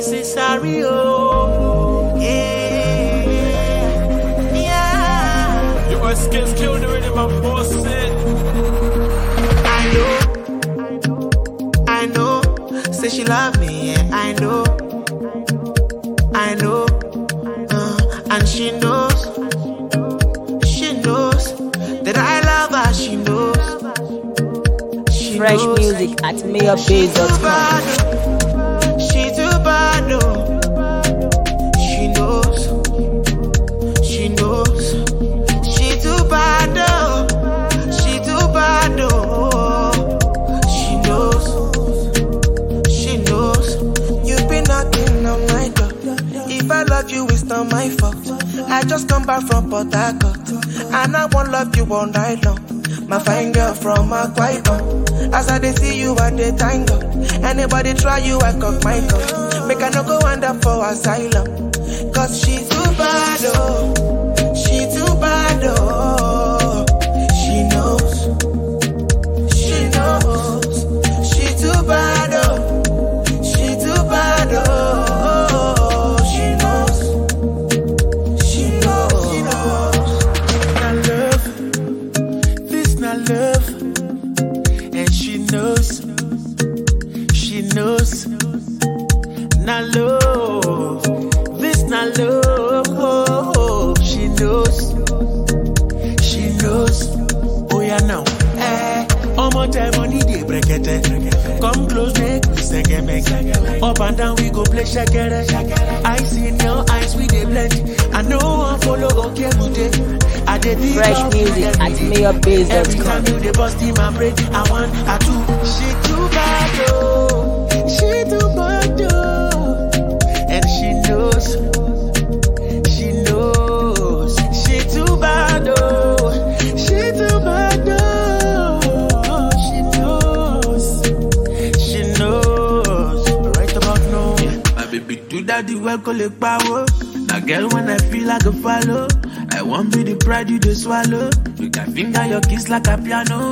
necessary, oh. Yeah. Your skills killed the rhythm of boss it. I know. Say she love me, yeah, I know. And she knows that I love her, she knows. Fresh music at mayorbase.com. She too bad, oh. She knows. She too bad, oh. She too bad, oh. She knows. You've been knocking on my door. If I love you, it's not my fault. I just come back from Port Harcourt, and I won't love you all night long. My fine girl from Akwa Ibom. As I see you at the tango. Anybody try you, I cock my gun. Make I no go end up for asylum. Cause she too bad, oh. She too bad, oh. She knows. She too bad, oh. She too bad, oh. Love, and she knows, not love, this not love, she knows, oh yeah now, all my time money they break it, come close make we second make, up and down we go play shakere, I see in your eyes we they blend, I know I follow okay today. Fresh music at mayorbase.com. Every time you dey bust in my brain, I want, I do. She too bad, oh. She too bad, oh. And she knows. She too bad, oh. She too bad, oh. She knows. Right about now. Yeah. My baby do that the well collect power. Now girl when I feel like a follow. I won't be the pride you just swallow. You can finger your kiss like a piano.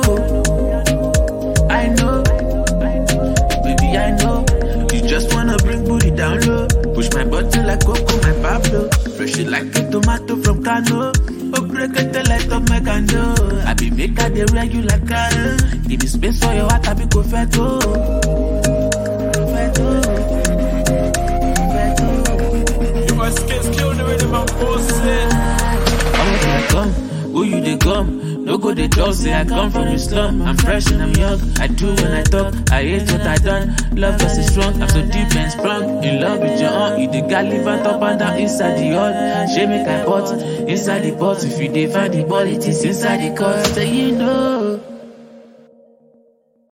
I know, baby, I know. You just wanna bring booty down low. Push my button like Coco, my Pablo. Fresh it like a tomato from Kano. Oh, break it the light of my candle. I be make her the reg you like Karen. Give me space for your heart, I be go feto. Your skills killed the rhythm of boss it. Come, who you they come? No go they talk, say I come from the slum. I'm fresh and I'm young, I do when I talk. I hate what I done, love us is strong. I'm so deep and strong, in love with your own. You the got live and up and down inside the hall. She make I pot, inside the pot. If you dey find the ball, it is inside the court. Say you know.